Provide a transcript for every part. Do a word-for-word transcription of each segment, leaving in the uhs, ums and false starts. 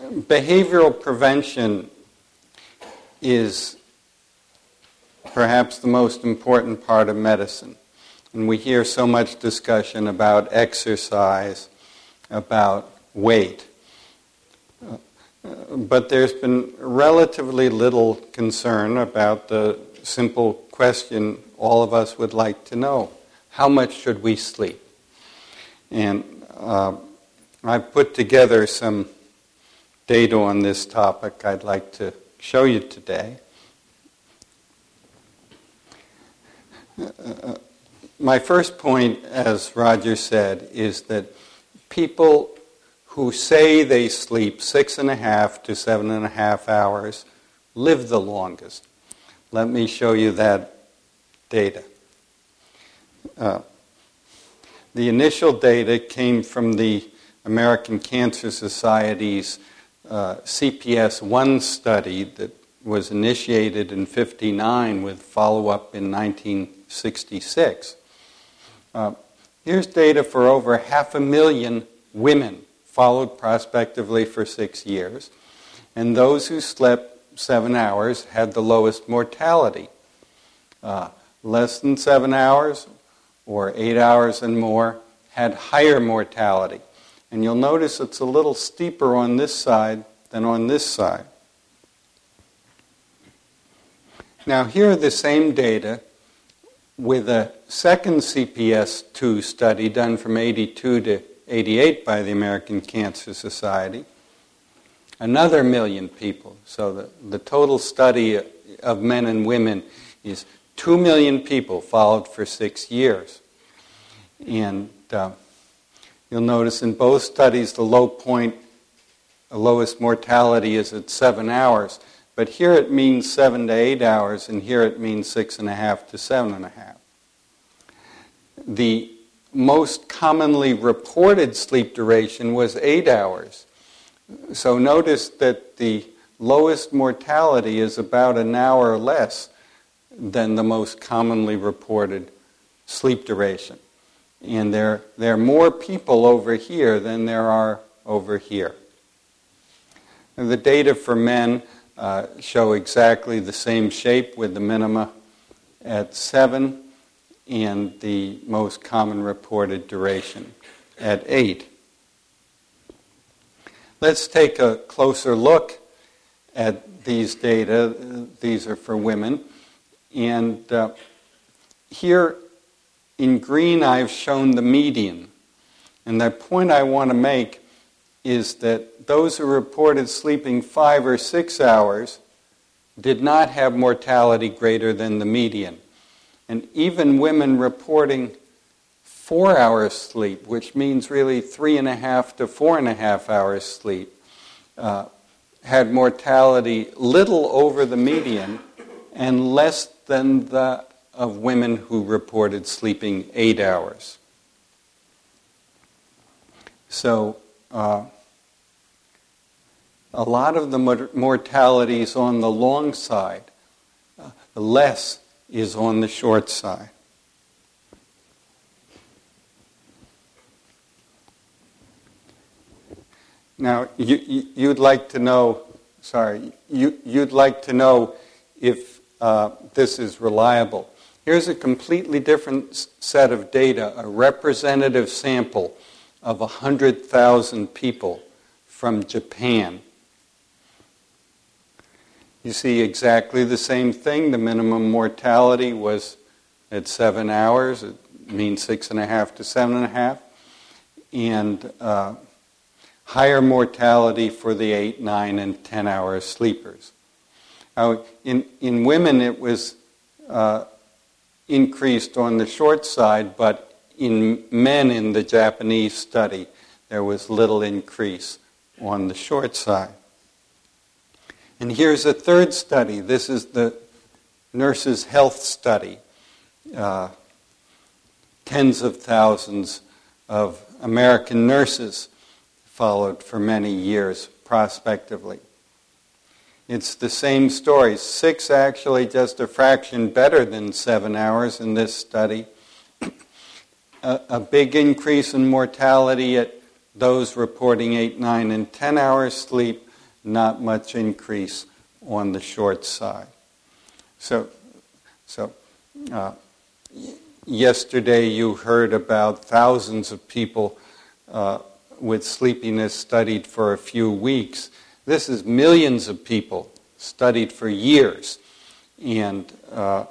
behavioral prevention is perhaps the most important part of medicine. And we hear so much discussion about exercise, about weight. Uh, but there's been relatively little concern about the simple question all of us would like to know. How much should we sleep? And uh, I've put together some data on this topic I'd like to show you today. Uh, my first point, as Roger said, is that people who say they sleep six and a half to seven and a half hours live the longest. Let me show you that data. Uh, the initial data came from the American Cancer Society's uh, C P S one study that was initiated in fifty-nine with follow-up in nineteen sixty-six. Uh, here's data for over half a million women followed prospectively for six years. And those who slept seven hours had the lowest mortality. Uh, less than seven hours or eight hours and more had higher mortality. And you'll notice it's a little steeper on this side than on this side. Now here are the same data with a second C P S two study done from eighty-two to eighty-eight by the American Cancer Society. Another million people. So the, the total study of men and women is two million people followed for six years. And uh, you'll notice in both studies the low point, the lowest mortality is at seven hours. But here it means seven to eight hours, and here it means six and a half to seven and a half. The most commonly reported sleep duration was eight hours. So notice that the lowest mortality is about an hour less than the most commonly reported sleep duration. And there, there are more people over here than there are over here. And the data for men uh, show exactly the same shape with the minima at seven and the most common reported duration at eight. Let's take a closer look at these data. These are for women. And uh, here in green I've shown the median. And the point I want to make is that those who reported sleeping five or six hours did not have mortality greater than the median. And even women reporting four hours sleep, which means really three and a half to four and a half hours sleep, uh, had mortality little over the median and less than that of women who reported sleeping eight hours. So uh, a lot of the mortality is on the long side. Uh, less is on the short side. Now, you, you, you'd like to know, sorry, you, you'd like to know if uh, this is reliable. Here's a completely different set of data, a representative sample of one hundred thousand people from Japan. You see exactly the same thing. The minimum mortality was at seven hours. It means six and a half to seven and a half. And uh, higher mortality for the eight, nine, and ten hour sleepers. Now, in, in women, it was uh, increased on the short side, but in men in the Japanese study, there was little increase on the short side. And here's a third study. This is the Nurses' Health Study. Uh, tens of thousands of American nurses followed for many years prospectively. It's the same story. Six, actually just a fraction better than seven hours in this study. a, a big increase in mortality at those reporting eight, nine, and ten hours sleep, not much increase on the short side. So, so uh, yesterday you heard about thousands of people uh, with sleepiness studied for a few weeks. This is millions of people studied for years. And uh,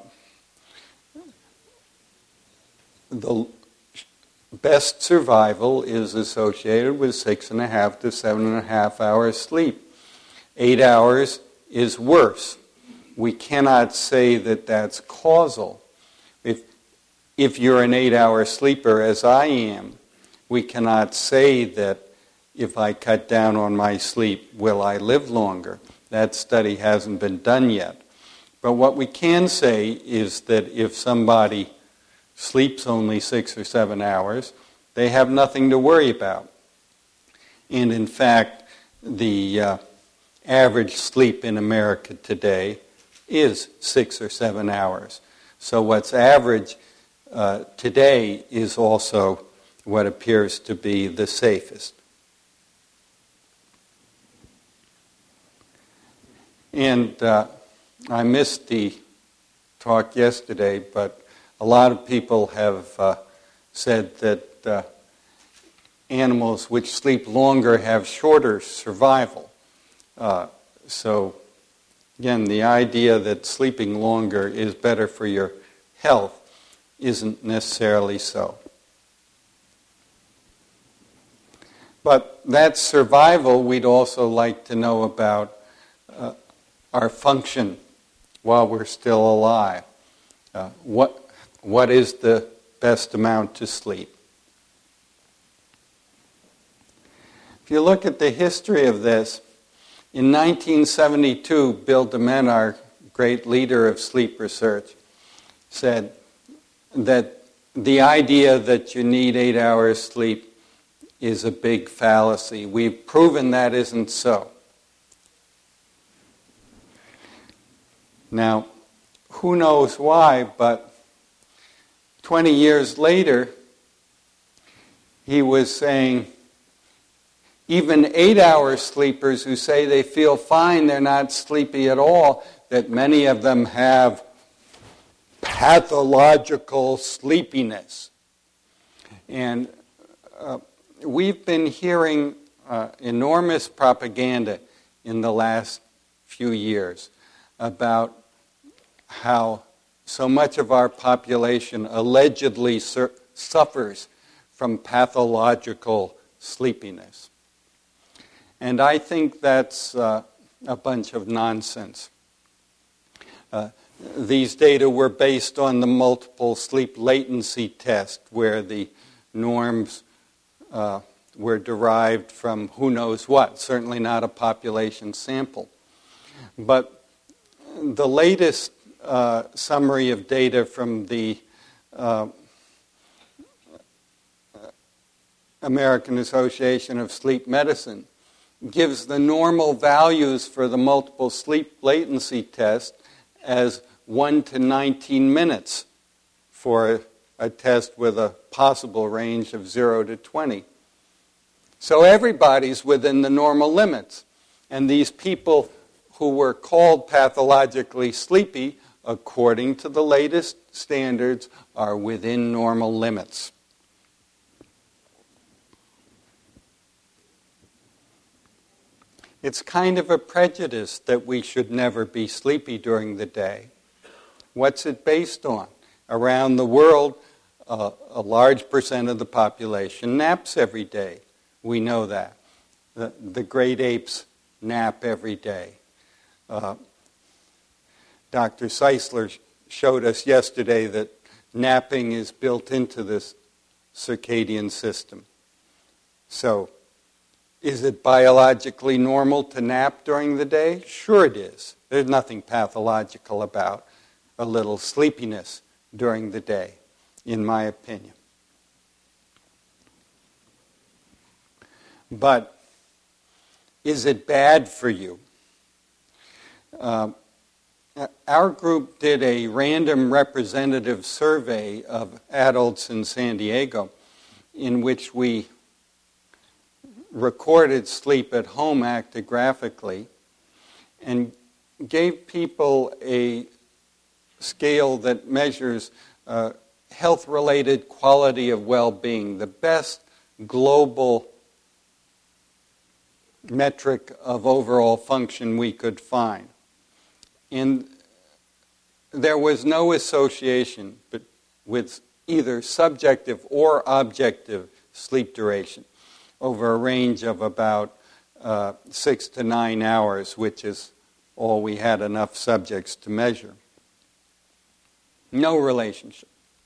the best survival is associated with six and a half to seven and a half hours sleep. Eight hours is worse. We cannot say that that's causal. If, if you're an eight-hour sleeper, as I am, we cannot say that if I cut down on my sleep, will I live longer? That study hasn't been done yet. But what we can say is that if somebody sleeps only six or seven hours, they have nothing to worry about. And in fact, the uh, average sleep in America today is six or seven hours. So what's average uh, today is also what appears to be the safest. And uh, I missed the talk yesterday, but a lot of people have uh, said that uh, animals which sleep longer have shorter survival. Uh, so, again, the idea that sleeping longer is better for your health isn't necessarily so. But that survival, we'd also like to know about uh, our function while we're still alive. Uh, what what is the best amount to sleep? If you look at the history of this, in nineteen seventy-two, Bill Dement, our great leader of sleep research, said that the idea that you need eight hours sleep is a big fallacy. We've proven that isn't so. Now, who knows why, but twenty years later, he was saying even eight-hour sleepers who say they feel fine, they're not sleepy at all, that many of them have pathological sleepiness. And uh, we've been hearing uh, enormous propaganda in the last few years about how so much of our population allegedly sur- suffers from pathological sleepiness. And I think that's uh, a bunch of nonsense. Uh, these data were based on the multiple sleep latency test, where the norms uh, were derived from who knows what, certainly not a population sample. But the latest uh, summary of data from the uh, American Association of Sleep Medicine gives the normal values for the multiple sleep latency test as one to nineteen minutes for a, a test with a possible range of zero to twenty. So everybody's within the normal limits. And these people who were called pathologically sleepy, according to the latest standards, are within normal limits. It's kind of a prejudice that we should never be sleepy during the day. What's it based on? Around the world, uh, a large percent of the population naps every day. We know that. The, the great apes nap every day. Uh, Doctor Seisler showed us yesterday that napping is built into this circadian system. So, is it biologically normal to nap during the day? Sure it is. There's nothing pathological about a little sleepiness during the day, in my opinion. But is it bad for you? Uh, our group did a random representative survey of adults in San Diego in which we recorded sleep at home actigraphically and gave people a scale that measures uh, health-related quality of well-being, the best global metric of overall function we could find. And there was no association but with either subjective or objective sleep duration over a range of about uh, six to nine hours, which is all we had enough subjects to measure. No relationship.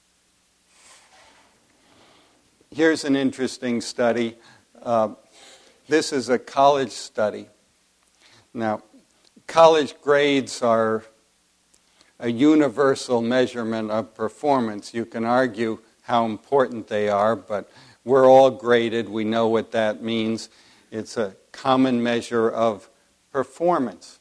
Here's an interesting study. Uh, this is a college study. Now, college grades are a universal measurement of performance. You can argue how important they are, but we're all graded. We know what that means. It's a common measure of performance.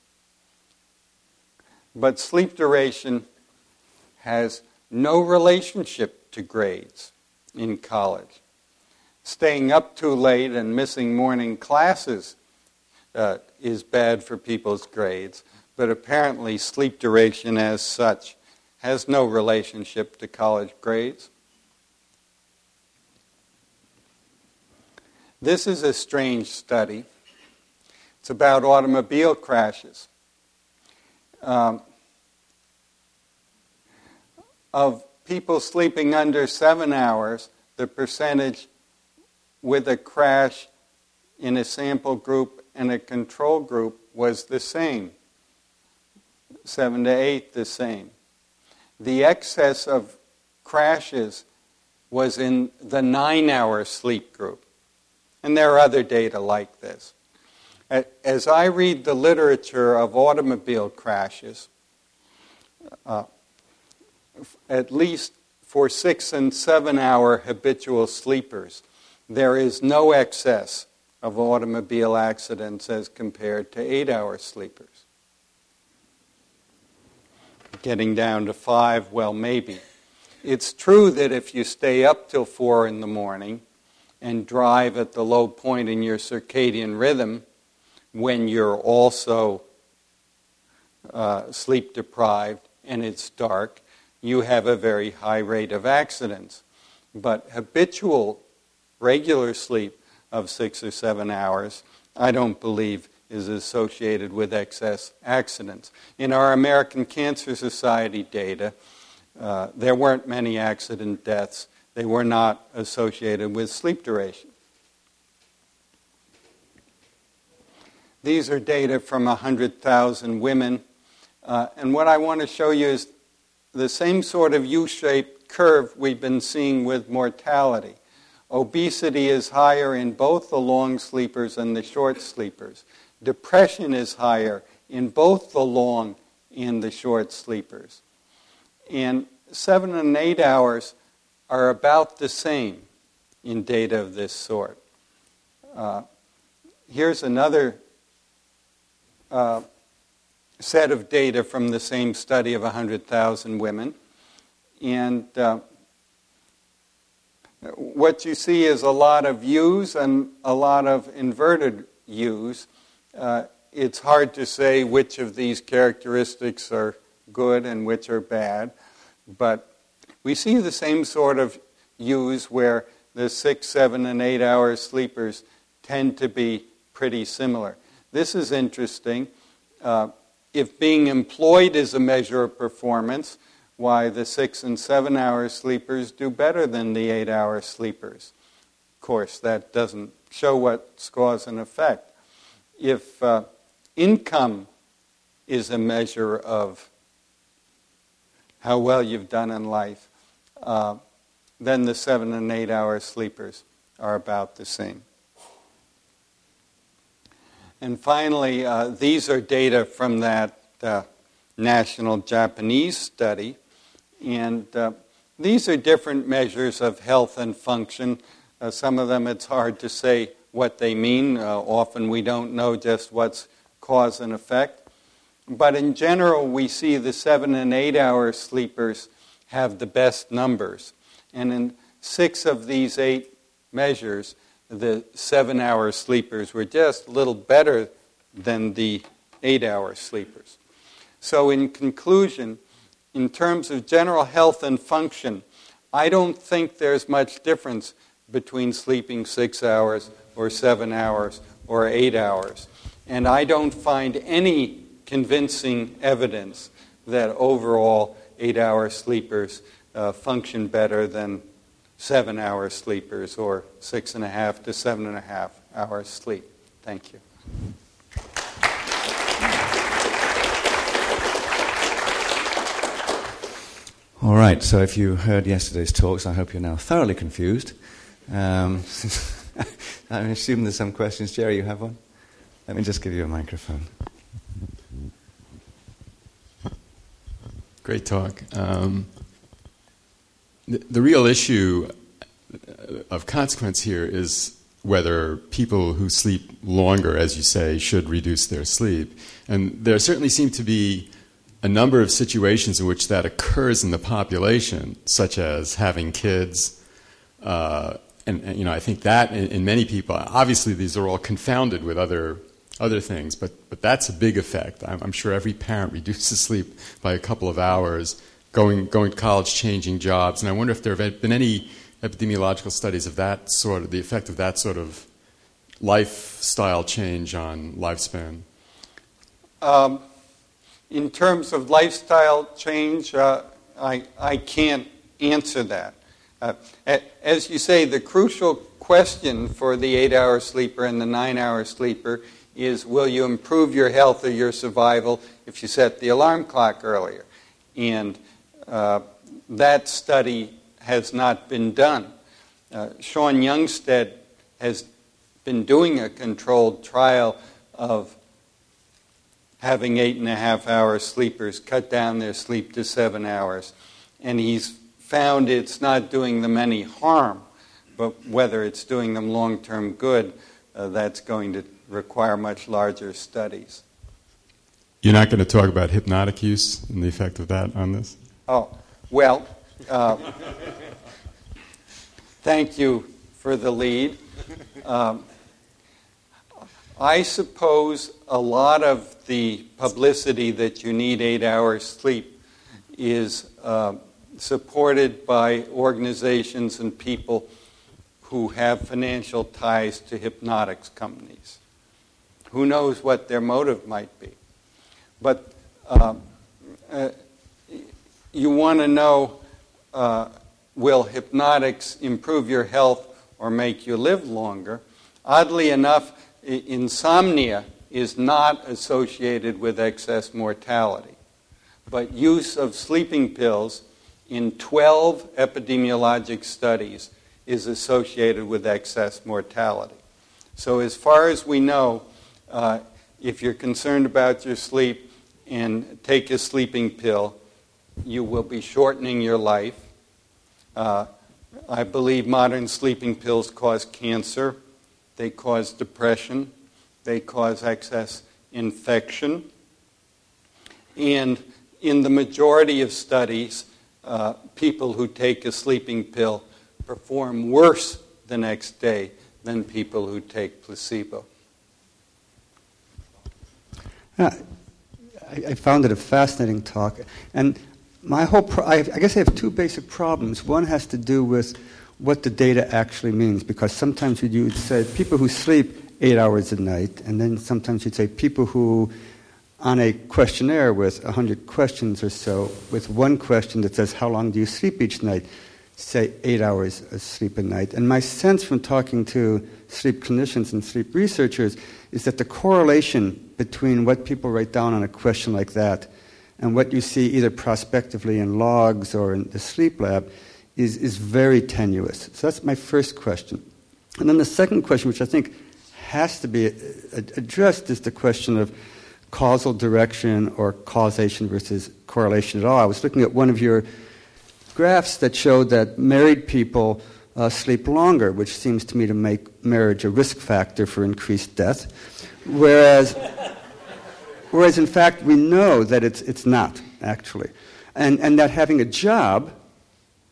But sleep duration has no relationship to grades in college. Staying up too late and missing morning classes uh, is bad for people's grades, but apparently sleep duration as such has no relationship to college grades. This is a strange study. It's about automobile crashes. Um, of people sleeping under seven hours, the percentage with a crash in a sample group and a control group was the same. Seven to eight, the same. The excess of crashes was in the nine-hour sleep group. And there are other data like this. As I read the literature of automobile crashes, uh, at least for six and seven hour habitual sleepers, there is no excess of automobile accidents as compared to eight hour sleepers. Getting down to five, well, maybe. It's true that if you stay up till four in the morning and drive at the low point in your circadian rhythm, when you're also uh, sleep deprived and it's dark, you have a very high rate of accidents. But habitual, regular sleep of six or seven hours, I don't believe is associated with excess accidents. In our American Cancer Society data, uh, there weren't many accident deaths. They were not associated with sleep duration. These are data from one hundred thousand women. Uh, and what I want to show you is the same sort of U-shaped curve we've been seeing with mortality. Obesity is higher in both the long sleepers and the short sleepers. Depression is higher in both the long and the short sleepers. And seven and eight hours are about the same in data of this sort. Uh, here's another uh, set of data from the same study of one hundred thousand women. And uh, what you see is a lot of U's and a lot of inverted U's. Uh, it's hard to say which of these characteristics are good and which are bad, but we see the same sort of U's where the six, seven, and eight hour sleepers tend to be pretty similar. This is interesting. Uh, if being employed is a measure of performance, why the six and seven hour sleepers do better than the eight hour sleepers. Of course, that doesn't show what's cause and effect. If uh, income is a measure of how well you've done in life, uh, then the seven and eight hour sleepers are about the same. And finally, uh, these are data from that uh, national Japanese study. And uh, these are different measures of health and function. Uh, some of them it's hard to say what they mean. Uh, often we don't know just what's cause and effect. But in general, we see the seven and eight hour sleepers have the best numbers. And in six of these eight measures, the seven-hour sleepers were just a little better than the eight-hour sleepers. So in conclusion, in terms of general health and function, I don't think there's much difference between sleeping six hours or seven hours or eight hours. And I don't find any convincing evidence that overall eight-hour sleepers uh, function better than seven-hour sleepers or six and a half to seven and a half hours sleep. Thank you. All right, so if you heard yesterday's talks, I hope you're now thoroughly confused. Um, I assume there's some questions. Jerry, you have one? Let me just give you a microphone. Great talk. Um, the, the real issue of consequence here is whether people who sleep longer, as you say, should reduce their sleep. And there certainly seem to be a number of situations in which that occurs in the population, such as having kids. Uh, and, and, you know, I think that in, in many people, obviously these are all confounded with other other things, but, but that's a big effect. I'm, I'm sure every parent reduces sleep by a couple of hours, going going to college, changing jobs. And I wonder if there have been any epidemiological studies of that sort of, the effect of that sort of lifestyle change on lifespan. Um, in terms of lifestyle change, uh, I, I can't answer that. Uh, as you say, the crucial question for the eight-hour sleeper and the nine-hour sleeper is, will you improve your health or your survival if you set the alarm clock earlier? And uh, that study has not been done. Uh, Sean Youngstead has been doing a controlled trial of having eight and a half hour sleepers cut down their sleep to seven hours. And he's found it's not doing them any harm, but whether it's doing them long-term good, uh, that's going to require much larger studies. You're not going to talk about hypnotic use and the effect of that on this? Oh, well, uh, thank you for the lead. Um, I suppose a lot of the publicity that you need eight hours sleep is uh, supported by organizations and people who have financial ties to hypnotics companies. Who knows what their motive might be? But uh, uh, you want to know, uh, will hypnotics improve your health or make you live longer? Oddly enough, I- insomnia is not associated with excess mortality. But use of sleeping pills in twelve epidemiologic studies is associated with excess mortality. So as far as we know, uh, if you're concerned about your sleep and take a sleeping pill, you will be shortening your life. Uh, I believe modern sleeping pills cause cancer. They cause depression. They cause excess infection. And in the majority of studies, uh, people who take a sleeping pill perform worse the next day than people who take placebo. Yeah, I, I found it a fascinating talk. And my whole pro- I, I guess I have two basic problems. One has to do with what the data actually means, because sometimes you'd say people who sleep eight hours a night, and then sometimes you'd say people who, on a questionnaire with one hundred questions or so, with one question that says, how long do you sleep each night, say eight hours of sleep a night. And my sense from talking to sleep clinicians and sleep researchers is that the correlation between what people write down on a question like that and what you see either prospectively in logs or in the sleep lab is, is very tenuous. So that's my first question. And then the second question, which I think has to be addressed, is the question of causal direction or causation versus correlation at all. I was looking at one of your graphs that showed that married people uh, sleep longer, which seems to me to make marriage a risk factor for increased death, whereas, whereas in fact we know that it's it's not, actually, and and that having a job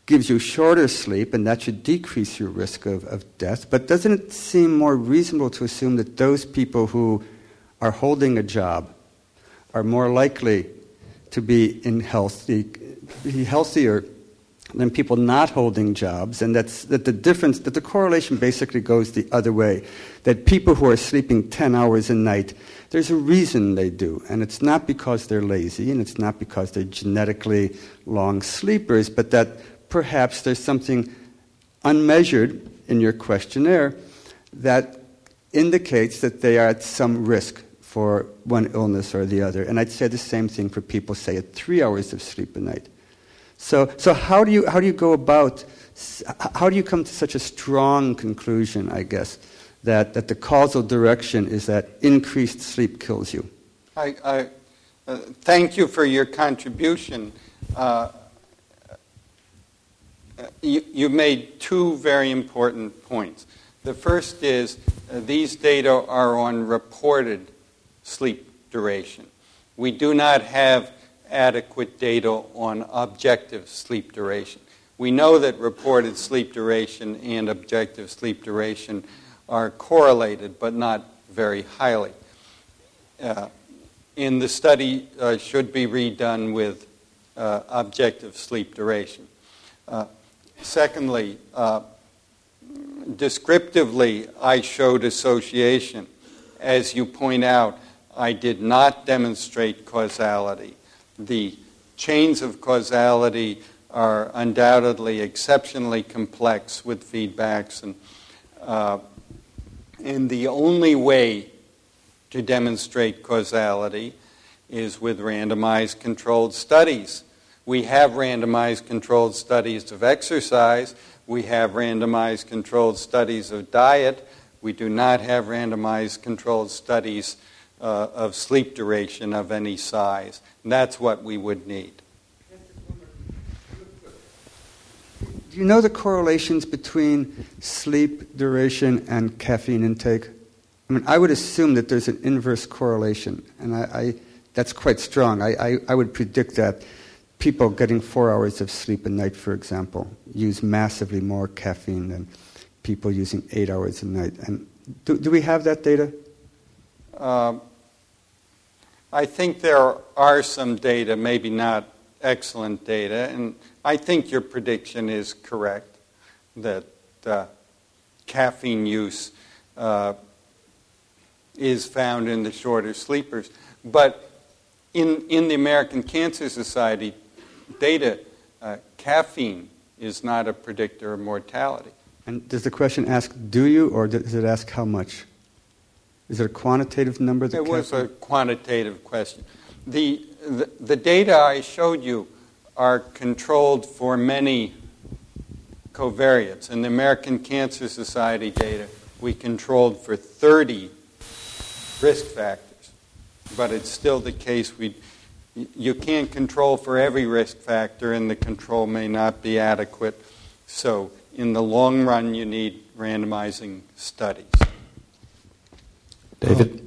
gives you shorter sleep, and that should decrease your risk of, of death. But doesn't it seem more reasonable to assume that those people who are holding a job are more likely to be in healthy, be healthier than people not holding jobs, and that's that the difference, that the correlation basically goes the other way. That people who are sleeping ten hours a night, there's a reason they do, and it's not because they're lazy, and it's not because they're genetically long sleepers, but that perhaps there's something unmeasured in your questionnaire that indicates that they are at some risk for one illness or the other. And I'd say the same thing for people, say, at three hours of sleep a night. So, so how do you how do you go about? How do you come to such a strong conclusion? I guess that, that the causal direction is that increased sleep kills you. I, I uh, thank you for your contribution. Uh, you, you made two very important points. The first is uh, these data are on reported sleep duration. We do not have adequate data on objective sleep duration. We know that reported sleep duration and objective sleep duration are correlated, but not very highly. Uh, and the study uh, should be redone with uh, objective sleep duration. Uh, secondly, uh, descriptively, I showed association. As you point out, I did not demonstrate causality. The chains of causality are undoubtedly exceptionally complex with feedbacks, and uh, and the only way to demonstrate causality is with randomized controlled studies. We have randomized controlled studies of exercise. We have randomized controlled studies of diet. We do not have randomized controlled studies uh, of sleep duration of any size. And that's what we would need. Do you know the correlations between sleep duration and caffeine intake? I mean, I would assume that there's an inverse correlation, and I, I that's quite strong. I, I, I would predict that people getting four hours of sleep a night, for example, use massively more caffeine than people using eight hours a night. And do, do we have that data? Uh, I think there are some data, maybe not excellent data, and I think your prediction is correct, that uh, caffeine use uh, is found in the shorter sleepers. But in, in the American Cancer Society data, uh, caffeine is not a predictor of mortality. And does the question ask, do you, or does it ask how much? Is it a quantitative number? It was a quantitative question. The, the the data I showed you are controlled for many covariates. In the American Cancer Society data, we controlled for thirty risk factors. But it's still the case we you can't control for every risk factor, and the control may not be adequate. So in the long run, you need randomizing studies. David?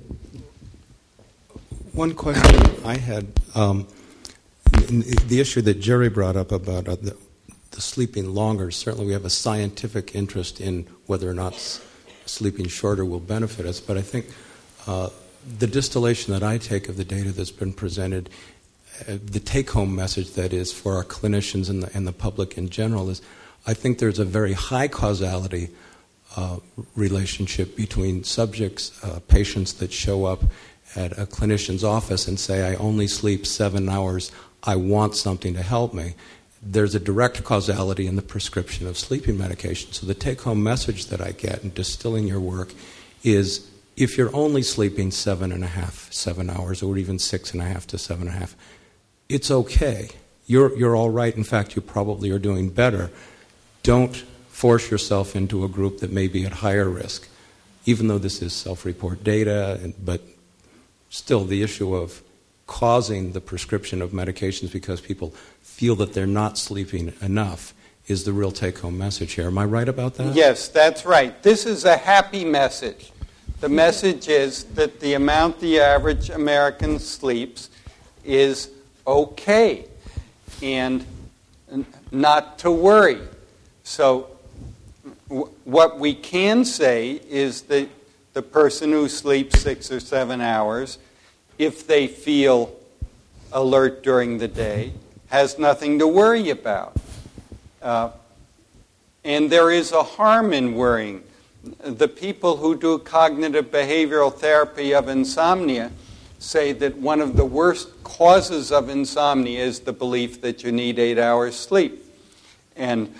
One question I had, um, the issue that Jerry brought up about uh, the, the sleeping longer, certainly we have a scientific interest in whether or not s- sleeping shorter will benefit us, but I think uh, the distillation that I take of the data that's been presented, uh, the take-home message that is for our clinicians and the, and the public in general is, I think there's a very high causality Uh, relationship between subjects, uh, patients that show up at a clinician's office and say, I only sleep seven hours, I want something to help me. There's a direct causality in the prescription of sleeping medication. So the take-home message that I get in distilling your work is, if you're only sleeping seven and a half, seven hours, or even six and a half to seven and a half, it's okay. You're, you're all right. In fact, you probably are doing better. Don't force yourself into a group that may be at higher risk, even though this is self-report data, but still the issue of causing the prescription of medications because people feel that they're not sleeping enough is the real take-home message here. Am I right about that? Yes, that's right. This is a happy message. The message is that the amount the average American sleeps is okay. And not to worry. So w- what we can say is that the person who sleeps six or seven hours, if they feel alert during the day, has nothing to worry about. Uh, and there is a harm in worrying. The people who do cognitive behavioral therapy of insomnia say that one of the worst causes of insomnia is the belief that you need eight hours sleep. And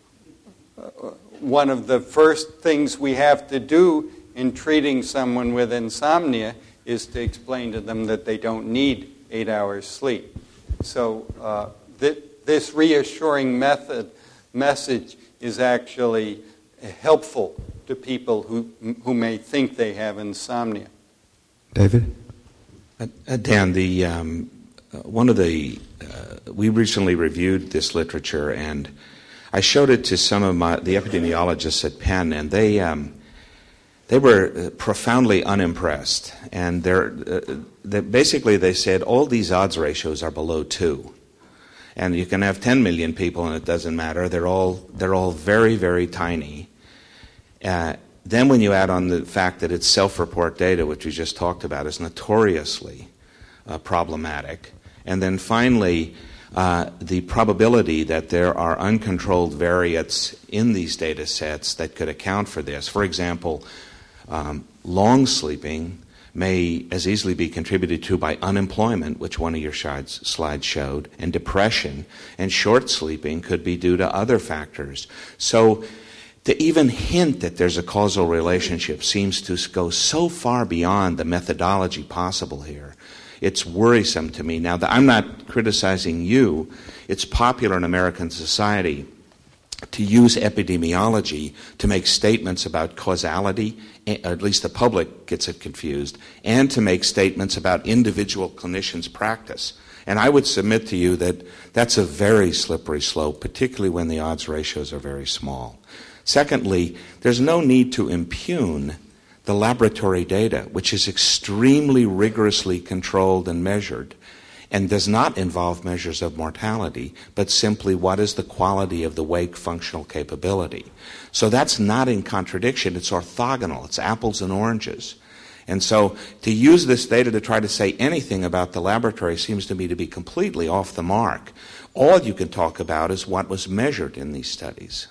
one of the first things we have to do in treating someone with insomnia is to explain to them that they don't need eight hours sleep. So uh, th- this reassuring method message is actually helpful to people who who may think they have insomnia. David? Uh, uh, Dan, the um, uh, one of the uh, we recently reviewed this literature, and I showed it to some of my the epidemiologists at Penn, and they um, they were profoundly unimpressed. And they're uh, they, basically they said all these odds ratios are below two, and you can have ten million people, and it doesn't matter. They're all they're all very very tiny. Uh, then when you add on the fact that it's self-report data, which we just talked about, is notoriously uh, problematic. And then finally, uh, the probability that there are uncontrolled variates in these data sets that could account for this. For example, um, long sleeping may as easily be contributed to by unemployment, which one of your slides, slides showed, and depression. And short sleeping could be due to other factors. So to even hint that there's a causal relationship seems to go so far beyond the methodology possible here. It's worrisome to me. Now, the, I'm not criticizing you. It's popular in American society to use epidemiology to make statements about causality, or at least the public gets it confused, and to make statements about individual clinicians' practice. And I would submit to you that that's a very slippery slope, particularly when the odds ratios are very small. Secondly, there's no need to impugn the laboratory data, which is extremely rigorously controlled and measured, and does not involve measures of mortality, but simply what is the quality of the wake functional capability. So that's not in contradiction. It's orthogonal. It's apples and oranges. And so to use this data to try to say anything about the laboratory seems to me to be completely off the mark. All you can talk about is what was measured in these studies.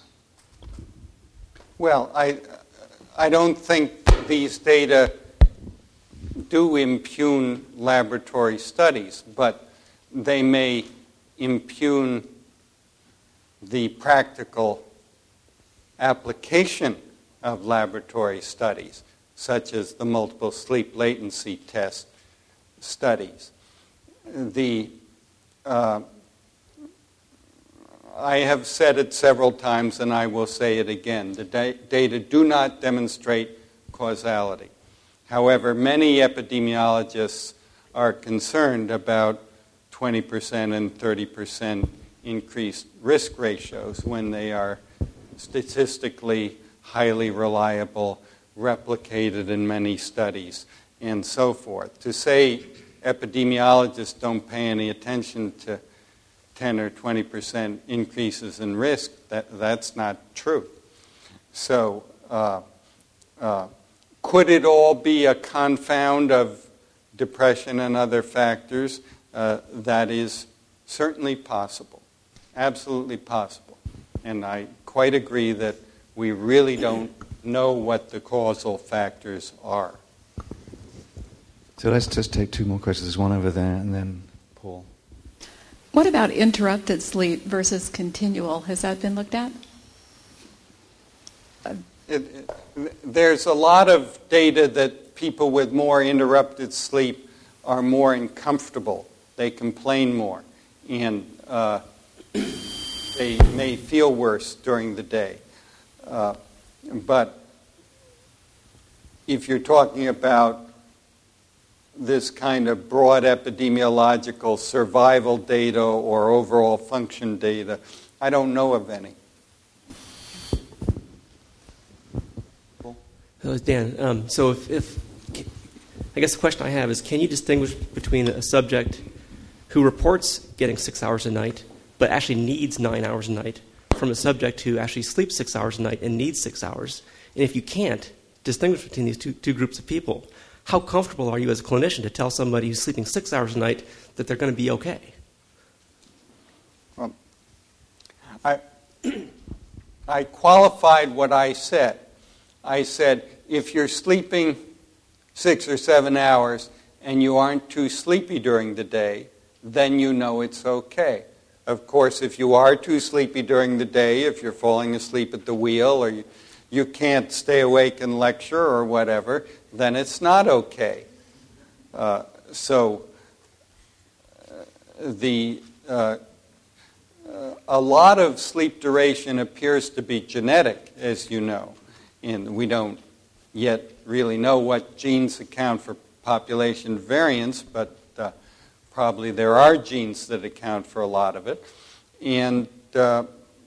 Well, I, I don't think these data do impugn laboratory studies, but they may impugn the practical application of laboratory studies, such as the multiple sleep latency test studies. The uh, I have said it several times, and I will say it again. The da- data do not demonstrate causality. However, many epidemiologists are concerned about twenty percent and thirty percent increased risk ratios when they are statistically highly reliable, replicated in many studies, and so forth. To say epidemiologists don't pay any attention to ten or twenty percent increases in risk, that, that's not true. So uh, uh, could it all be a confound of depression and other factors? Uh, that is certainly possible, absolutely possible. And I quite agree that we really don't know what the causal factors are. So let's just take two more questions. There's one over there, and then Paul. What about interrupted sleep versus continual? Has that been looked at? It, it, there's a lot of data that people with more interrupted sleep are more uncomfortable. They complain more, and uh, they may feel worse during the day. Uh, but if you're talking about this kind of broad epidemiological survival data or overall function data, I don't know of any. Hello, Dan. Um, so if, if, I guess the question I have is, can you distinguish between a subject who reports getting six hours a night but actually needs nine hours a night from a subject who actually sleeps six hours a night and needs six hours. And if you can't distinguish between these two, two groups of people, how comfortable are you as a clinician to tell somebody who's sleeping six hours a night that they're going to be okay? Well, I, I qualified what I said. I said, if you're sleeping six or seven hours and you aren't too sleepy during the day, then you know it's okay. Of course, if you are too sleepy during the day, if you're falling asleep at the wheel or you, you can't stay awake and lecture or whatever, then it's not okay. Uh, so uh, the uh, uh, a lot of sleep duration appears to be genetic, as you know, and we don't yet really know what genes account for population variance, but uh, probably there are genes that account for a lot of it. And uh,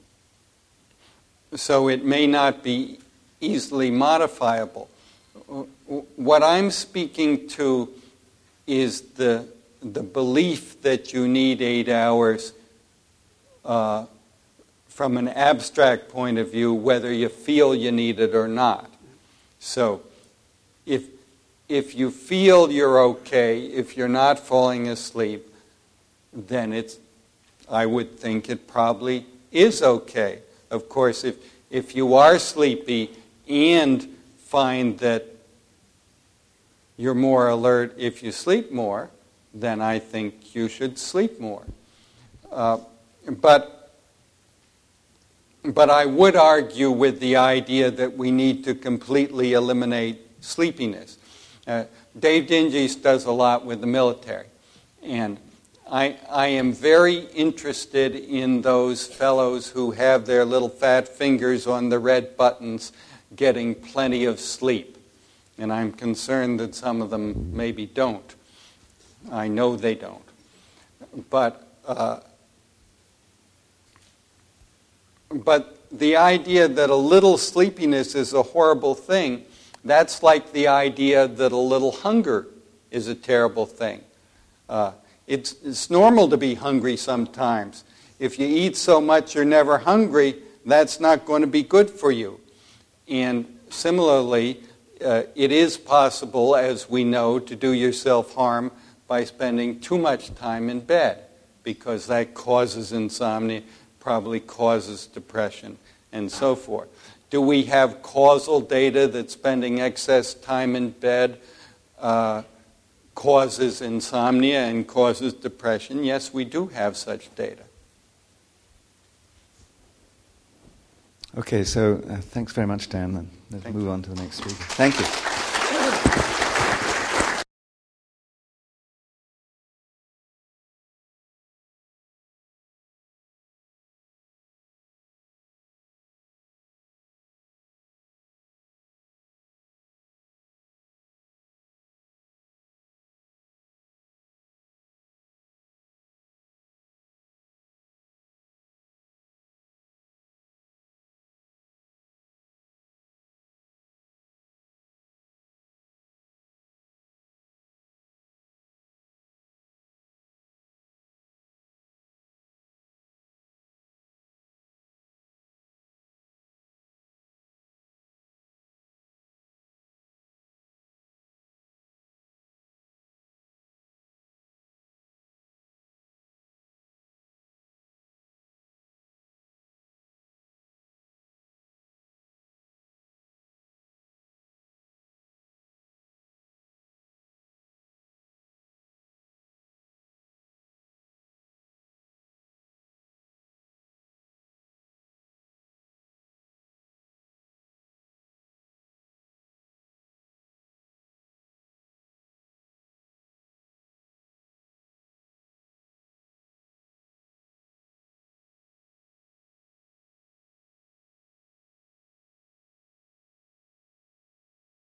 so it may not be easily modifiable. What I'm speaking to is the, the belief that you need eight hours uh, from an abstract point of view, whether you feel you need it or not. So if If you feel you're okay, if you're not falling asleep, then it's, I would think it probably is okay. Of course, if, if you are sleepy and find that you're more alert if you sleep more, then I think you should sleep more. Uh, but, but I would argue with the idea that we need to completely eliminate sleepiness. Uh, Dave Dinges does a lot with the military, and I, I am very interested in those fellows who have their little fat fingers on the red buttons getting plenty of sleep, and I'm concerned that some of them maybe don't. I know they don't. But, uh, but the idea that a little sleepiness is a horrible thing, that's like the idea that a little hunger is a terrible thing. Uh, it's, it's normal to be hungry sometimes. If you eat so much you're never hungry, that's not going to be good for you. And similarly, uh, it is possible, as we know, to do yourself harm by spending too much time in bed, because that causes insomnia, probably causes depression, and so forth. Do we have causal data that spending excess time in bed uh, causes insomnia and causes depression? Yes, we do have such data. Okay, so uh, thanks very much, Dan. Then let's Thank move you. on to the next speaker. Thank you.